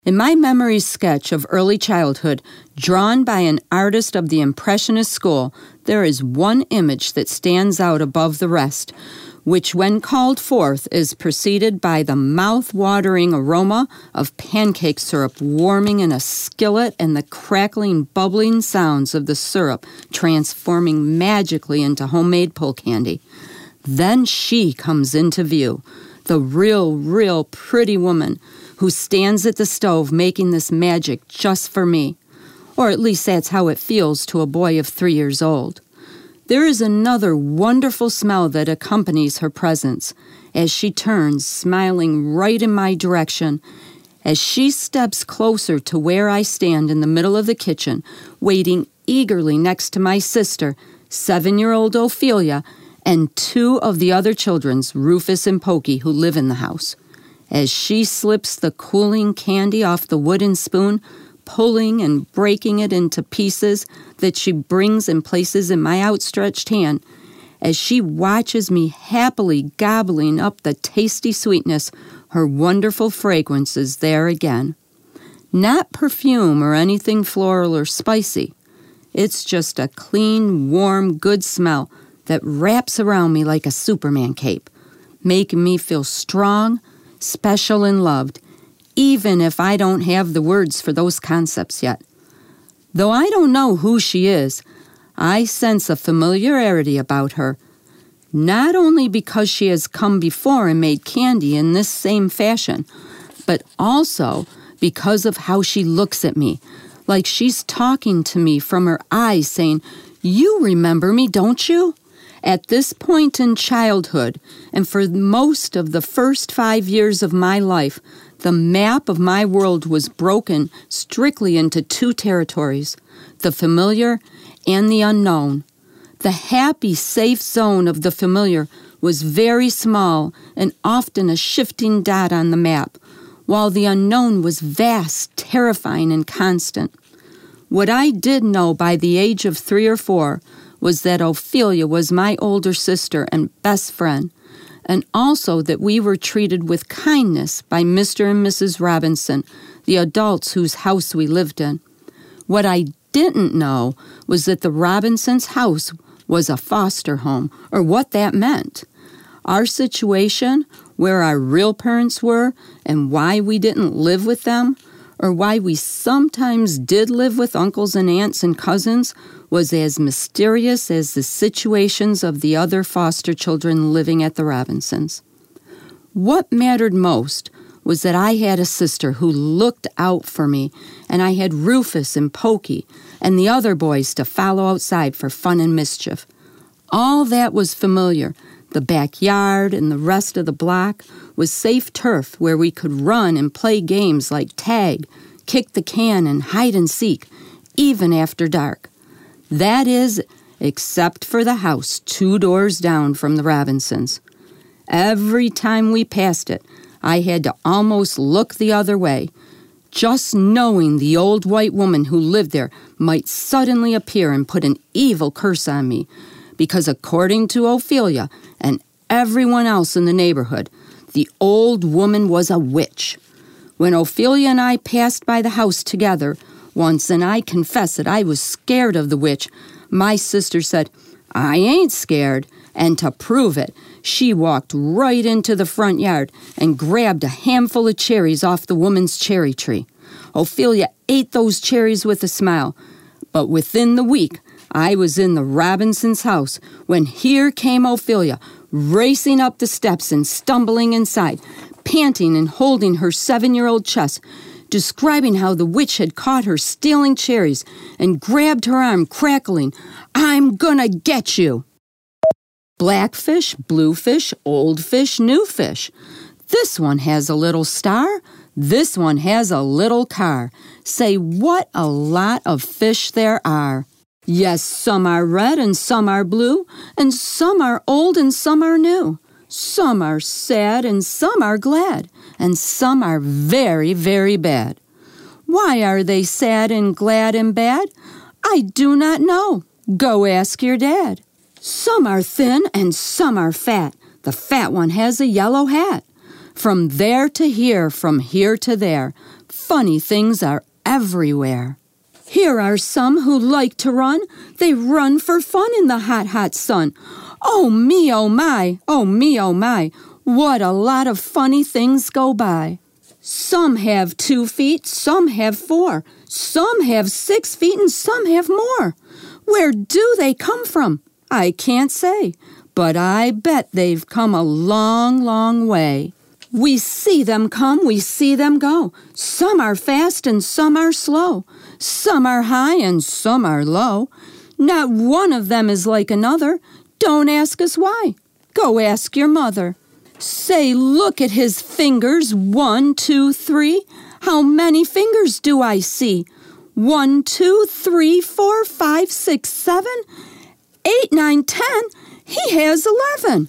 In my memory sketch of early childhood, drawn by an artist of the Impressionist school, there is one image that stands out above the rest, which when called forth is preceded by the mouth-watering aroma of pancake syrup warming in a skillet and the crackling, bubbling sounds of the syrup transforming magically into homemade pull candy. Then she comes into view, the real pretty woman who stands at the stove making this magic just for me. Or at least that's how it feels to a boy of 3 years old. There is another wonderful smell that accompanies her presence as she turns, smiling right in my direction, as she steps closer to where I stand in the middle of the kitchen, waiting eagerly next to my sister, 7-year-old Ophelia, and 2 of the other children, Rufus and Pokey, who live in the house. As she slips the cooling candy off the wooden spoon, pulling and breaking it into pieces that she brings and places in my outstretched hand, as she watches me happily gobbling up the tasty sweetness, her wonderful fragrance is there again. Not perfume or anything floral or spicy. It's just a clean, warm, good smell that wraps around me like a Superman cape, making me feel strong, special, and loved, even if I don't have the words for those concepts yet. Though I don't know who she is, I sense a familiarity about her, not only because she has come before and made candy in this same fashion, but also because of how she looks at me, like she's talking to me from her eyes saying, "You remember me, don't you?" At this point in childhood, and for most of the first 5 years of my life, the map of my world was broken strictly into 2 territories, the familiar and the unknown. The happy, safe zone of the familiar was very small and often a shifting dot on the map, while the unknown was vast, terrifying, and constant. What I did know by the age of 3 or 4 was that Ophelia was my older sister and best friend, and also that we were treated with kindness by Mr. and Mrs. Robinson, the adults whose house we lived in. What I didn't know was that the Robinsons' house was a foster home, or what that meant. Our situation, where our real parents were, and why we didn't live with them, or why we sometimes did live with uncles and aunts and cousins, was as mysterious as the situations of the other foster children living at the Robinsons. What mattered most was that I had a sister who looked out for me, and I had Rufus and Pokey and the other boys to follow outside for fun and mischief. All that was familiar. The backyard and the rest of the block was safe turf where we could run and play games like tag, kick the can, and hide and seek, even after dark. That is, except for the house 2 doors down from the Robinsons. Every time we passed it, I had to almost look the other way, just knowing the old white woman who lived there might suddenly appear and put an evil curse on me, because according to Ophelia and everyone else in the neighborhood, the old woman was a witch. When Ophelia and I passed by the house together once, and I confess that I was scared of the witch, my sister said, "I ain't scared," and to prove it, she walked right into the front yard and grabbed a handful of cherries off the woman's cherry tree. Ophelia ate those cherries with a smile, but within the week, I was in the Robinsons' house when here came Ophelia, racing up the steps and stumbling inside, panting and holding her 7-year-old chest, describing how the witch had caught her stealing cherries and grabbed her arm, crackling, "I'm gonna get you." Blackfish, bluefish, old fish, new fish. This one has a little star. This one has a little car. Say, what a lot of fish there are. Yes, some are red and some are blue, and some are old and some are new. Some are sad and some are glad, and some are very, very bad. Why are they sad and glad and bad? I do not know. Go ask your dad. Some are thin and some are fat. The fat one has a yellow hat. From there to here, from here to there, Funny things are everywhere. Here are some who like to run. They run for fun in the hot, hot sun. Oh me, oh my, oh me, oh my, what a lot of funny things go by. Some have 2 feet, some have 4. Some have 6 feet and some have more. Where do they come from? I can't say, but I bet they've come a long, long way. We see them come, we see them go. Some are fast and some are slow. Some are high and some are low. Not one of them is like another. Don't ask us why. Go ask your mother. Say, look at his fingers. 1, 2, 3. How many fingers do I see? 1, 2, 3, 4, 5, 6, 7, 8, 9, 10. He has 11.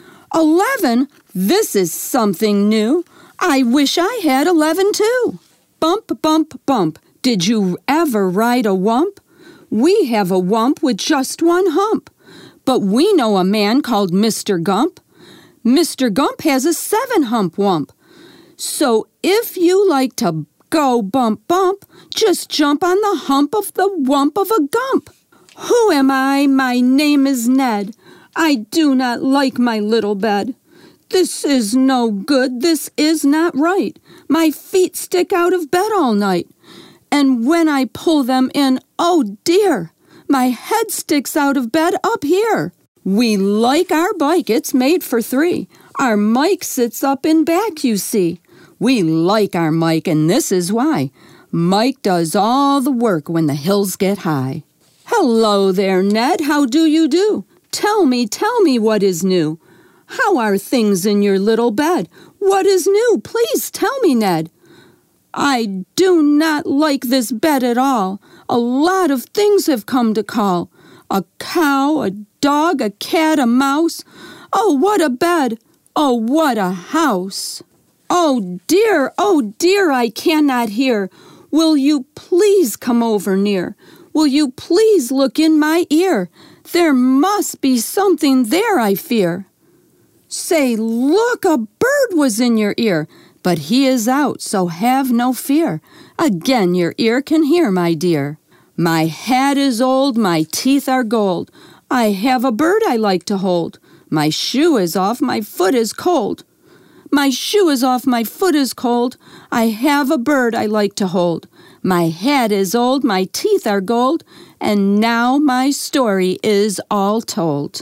11? This is something new. I wish I had 11 too. Bump, bump, bump. Did you ever ride a wump? We have a wump with just 1 hump. But we know a man called Mr. Gump. Mr. Gump has a 7-hump wump. So if you like to go bump, bump, just jump on the hump of the wump of a gump. Who am I? My name is Ned. I do not like my little bed. This is no good. This is not right. My feet stick out of bed all night. And when I pull them in, oh dear, my head sticks out of bed up here. We like our bike, it's made for 3. Our Mike sits up in back, you see. We like our Mike, and this is why. Mike does all the work when the hills get high. Hello there, Ned, how do you do? Tell me what is new. How are things in your little bed? What is new? Please tell me, Ned. I do not like this bed at all. A lot of things have come to call. A cow, a dog, a cat, a mouse. Oh, what a bed! Oh, what a house! Oh, dear, I cannot hear. Will you please come over near? Will you please look in my ear? There must be something there, I fear. Say, look, a bird was in your ear, but he is out, so have no fear. Again your ear can hear, my dear. My hat is old, my teeth are gold. I have a bird I like to hold. My shoe is off, my foot is cold. My shoe is off, my foot is cold. I have a bird I like to hold. My hat is old, my teeth are gold, and now my story is all told.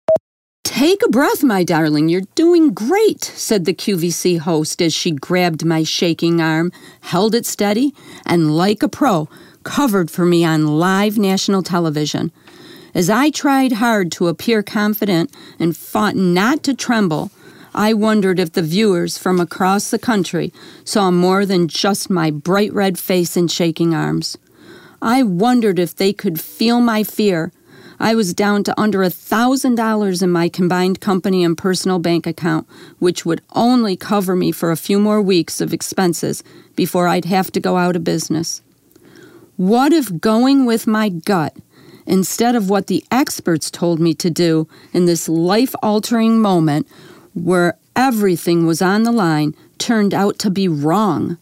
Take a breath, my darling, you're doing great, said the QVC host as she grabbed my shaking arm, held it steady, and like a pro, covered for me on live national television. As I tried hard to appear confident and fought not to tremble, I wondered if the viewers from across the country saw more than just my bright red face and shaking arms. I wondered if they could feel my fear. I was down to under $1,000 in my combined company and personal bank account, which would only cover me for a few more weeks of expenses before I'd have to go out of business. What if going with my gut, instead of what the experts told me to do in this life-altering moment where everything was on the line, turned out to be wrong?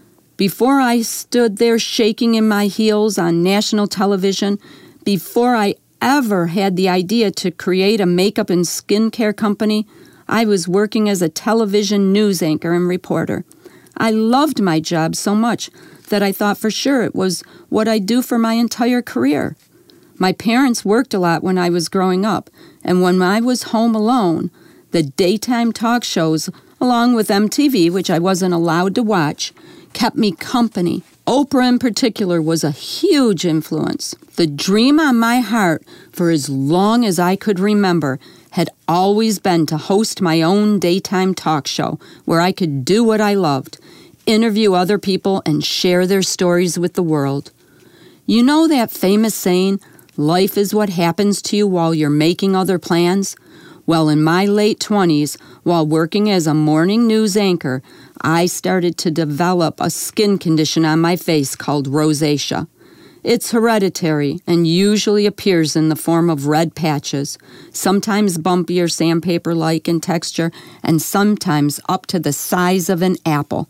Before I stood there shaking in my heels on national television, before I ever had the idea to create a makeup and skincare company, I was working as a television news anchor and reporter. I loved my job so much that I thought for sure it was what I'd do for my entire career. My parents worked a lot when I was growing up, and when I was home alone, the daytime talk shows, along with MTV, which I wasn't allowed to watch, kept me company. Oprah in particular was a huge influence. The dream on my heart for as long as I could remember had always been to host my own daytime talk show where I could do what I loved, interview other people and share their stories with the world. You know that famous saying, life is what happens to you while you're making other plans? Well, in my late 20s, while working as a morning news anchor, I started to develop a skin condition on my face called rosacea. It's hereditary and usually appears in the form of red patches, sometimes bumpy or sandpaper-like in texture, and sometimes up to the size of an apple.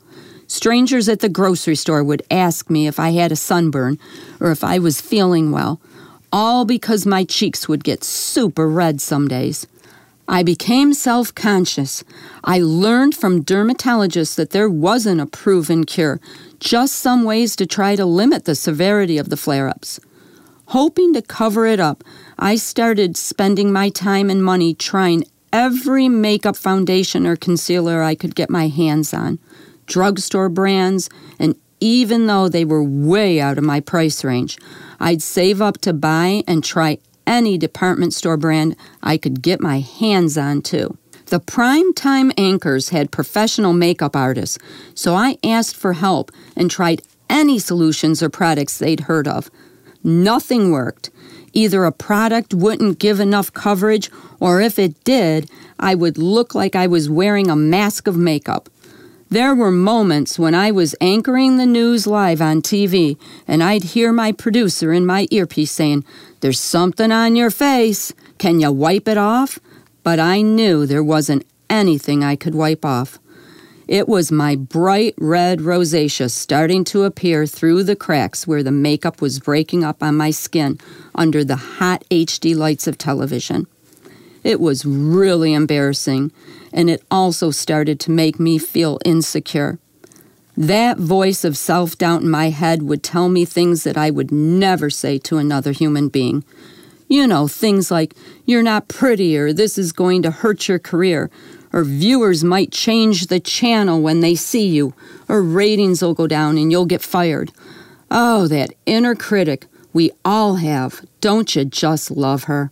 Strangers at the grocery store would ask me if I had a sunburn or if I was feeling well, all because my cheeks would get super red some days. I became self-conscious. I learned from dermatologists that there wasn't a proven cure, just some ways to try to limit the severity of the flare-ups. Hoping to cover it up, I started spending my time and money trying every makeup foundation or concealer I could get my hands on, drugstore brands, and even though they were way out of my price range, I'd save up to buy and try any department store brand I could get my hands on too. The primetime anchors had professional makeup artists, so I asked for help and tried any solutions or products they'd heard of. Nothing worked. Either a product wouldn't give enough coverage, or if it did, I would look like I was wearing a mask of makeup. There were moments when I was anchoring the news live on TV, and I'd hear my producer in my earpiece saying, "There's something on your face. Can you wipe it off?" But I knew there wasn't anything I could wipe off. It was my bright red rosacea starting to appear through the cracks where the makeup was breaking up on my skin under the hot HD lights of television. It was really embarrassing, and it also started to make me feel insecure. That voice of self-doubt in my head would tell me things that I would never say to another human being. You know, things like, "You're not pretty," or "This is going to hurt your career," or "Viewers might change the channel when they see you," or "Ratings will go down and you'll get fired." Oh, that inner critic we all have. Don't you just love her?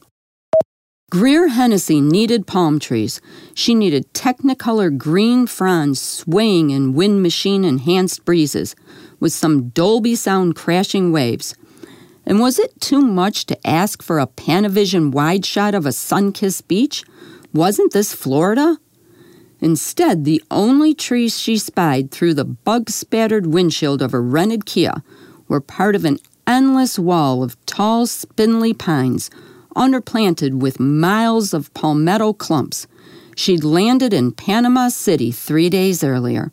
Greer Hennessy needed palm trees. She needed Technicolor green fronds swaying in wind machine-enhanced breezes, with some Dolby sound crashing waves. And was it too much to ask for a Panavision wide shot of a sun-kissed beach? Wasn't this Florida? Instead, the only trees she spied through the bug-spattered windshield of a rented Kia were part of an endless wall of tall, spindly pines, underplanted with miles of palmetto clumps. She'd landed in Panama City 3 days earlier.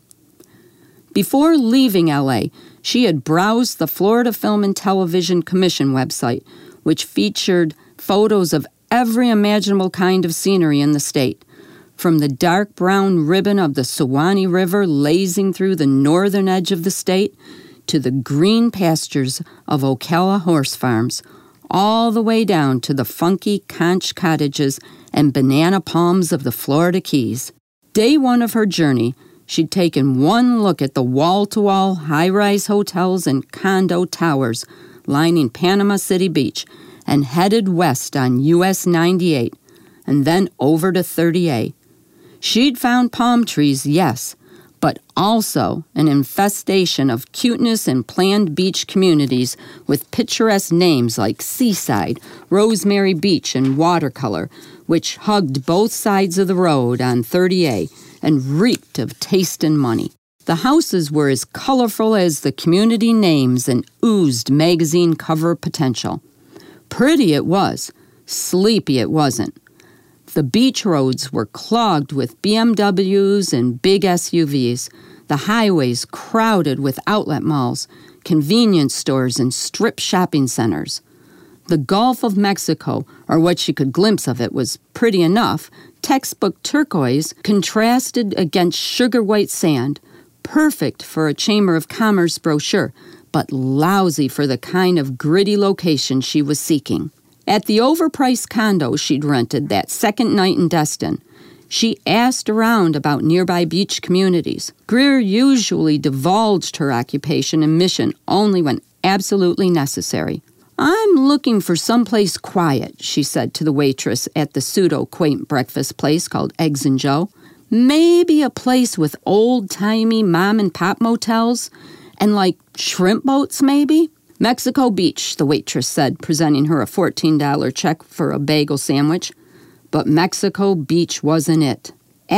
Before leaving L.A., she had browsed the Florida Film and Television Commission website, which featured photos of every imaginable kind of scenery in the state, from the dark brown ribbon of the Suwannee River lazing through the northern edge of the state to the green pastures of Ocala horse farms, all the way down to the funky conch cottages and banana palms of the Florida Keys. Day one of her journey, she'd taken one look at the wall-to-wall high-rise hotels and condo towers lining Panama City Beach and headed west on US 98 and then over to 30A. She'd found palm trees, yes, but also an infestation of cuteness and planned beach communities with picturesque names like Seaside, Rosemary Beach, and Watercolor, which hugged both sides of the road on 30A and reeked of taste and money. The houses were as colorful as the community names and oozed magazine cover potential. Pretty it was, sleepy it wasn't. The beach roads were clogged with BMWs and big SUVs, the highways crowded with outlet malls, convenience stores, and strip shopping centers. The Gulf of Mexico, or what she could glimpse of it, was pretty enough. Textbook turquoise contrasted against sugar-white sand, perfect for a Chamber of Commerce brochure, but lousy for the kind of gritty location she was seeking. At the overpriced condo she'd rented that second night in Destin, she asked around about nearby beach communities. Greer usually divulged her occupation and mission only when absolutely necessary. "I'm looking for someplace quiet," she said to the waitress at the pseudo-quaint breakfast place called Eggs and Joe. "Maybe a place with old-timey mom-and-pop motels and, like, shrimp boats, maybe?" "Mexico Beach," the waitress said, presenting her a $14 check for a bagel sandwich. But Mexico Beach wasn't it.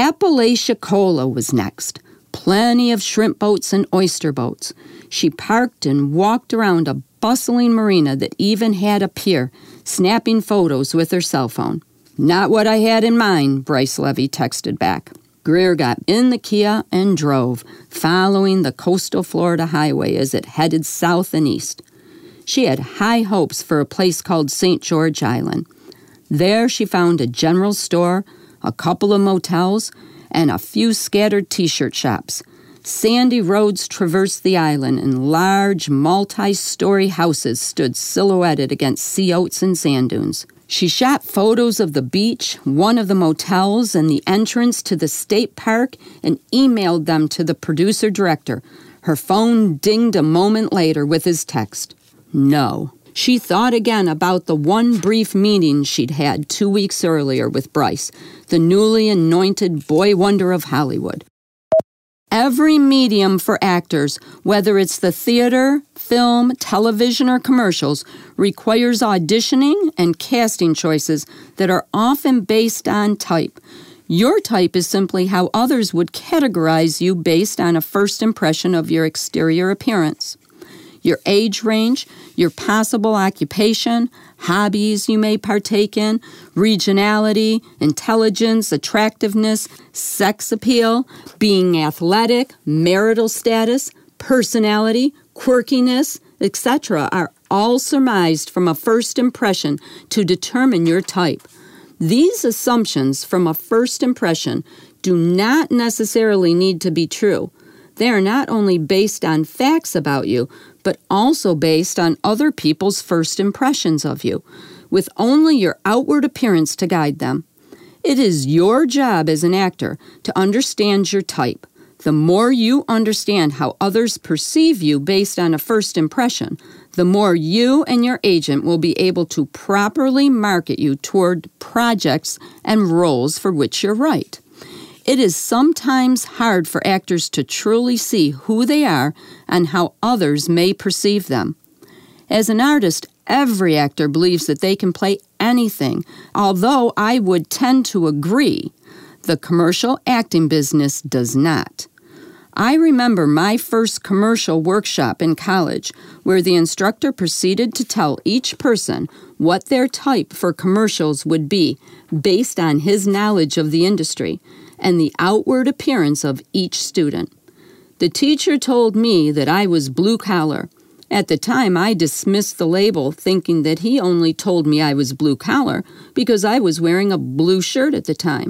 Apalachicola was next. Plenty of shrimp boats and oyster boats. She parked and walked around a bustling marina that even had a pier, snapping photos with her cell phone. "Not what I had in mind," Bryce Levy texted back. Greer got in the Kia and drove, following the coastal Florida highway as it headed south and east. She had high hopes for a place called St. George Island. There she found a general store, a couple of motels, and a few scattered t-shirt shops. Sandy roads traversed the island, and large, multi-story houses stood silhouetted against sea oats and sand dunes. She shot photos of the beach, one of the motels, and the entrance to the state park and emailed them to the producer-director. Her phone dinged a moment later with his text. No. She thought again about the one brief meeting she'd had 2 weeks earlier with Bryce, the newly anointed boy wonder of Hollywood. Every medium for actors, whether it's the theater, film, television, or commercials, requires auditioning and casting choices that are often based on type. Your type is simply how others would categorize you based on a first impression of your exterior appearance. Your age range, your possible occupation, hobbies you may partake in, regionality, intelligence, attractiveness, sex appeal, being athletic, marital status, personality, quirkiness, etc. are all surmised from a first impression to determine your type. These assumptions from a first impression do not necessarily need to be true. They are not only based on facts about you, but also based on other people's first impressions of you, with only your outward appearance to guide them. It is your job as an actor to understand your type. The more you understand how others perceive you based on a first impression, the more you and your agent will be able to properly market you toward projects and roles for which you're right. It is sometimes hard for actors to truly see who they are and how others may perceive them. As an artist, every actor believes that they can play anything, although I would tend to agree. The commercial acting business does not. I remember my first commercial workshop in college, where the instructor proceeded to tell each person what their type for commercials would be based on his knowledge of the industry and the outward appearance of each student. The teacher told me that I was blue-collar. At the time, I dismissed the label, thinking that he only told me I was blue-collar because I was wearing a blue shirt at the time.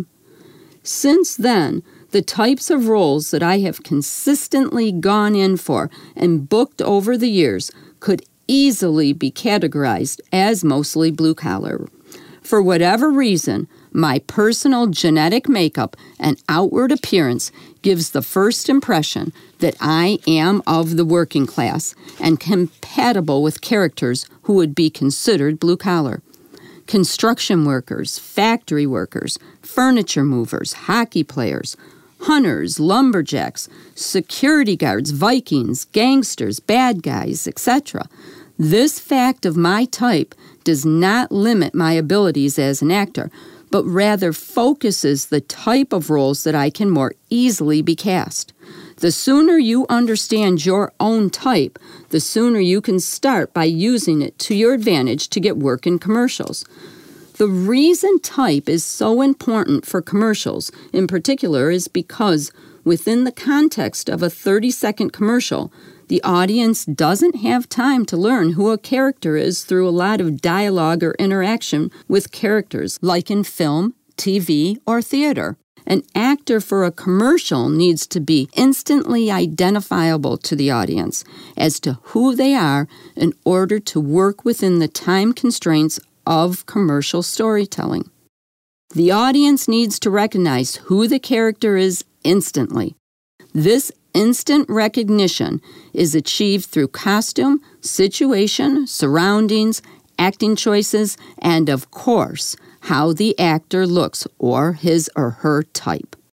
Since then, the types of roles that I have consistently gone in for and booked over the years could easily be categorized as mostly blue-collar. For whatever reason, my personal genetic makeup and outward appearance gives the first impression that I am of the working class and compatible with characters who would be considered blue-collar. Construction workers, factory workers, furniture movers, hockey players, hunters, lumberjacks, security guards, Vikings, gangsters, bad guys, etc. This fact of my type does not limit my abilities as an actor, but rather focuses the type of roles that I can more easily be cast. The sooner you understand your own type, the sooner you can start by using it to your advantage to get work in commercials. The reason type is so important for commercials in particular is because within the context of a 30-second commercial, the audience doesn't have time to learn who a character is through a lot of dialogue or interaction with characters, like in film, TV, or theater. An actor for a commercial needs to be instantly identifiable to the audience as to who they are in order to work within the time constraints of commercial storytelling. The audience needs to recognize who the character is instantly. This instant recognition is achieved through costume, situation, surroundings, acting choices, and, of course, how the actor looks or his or her type.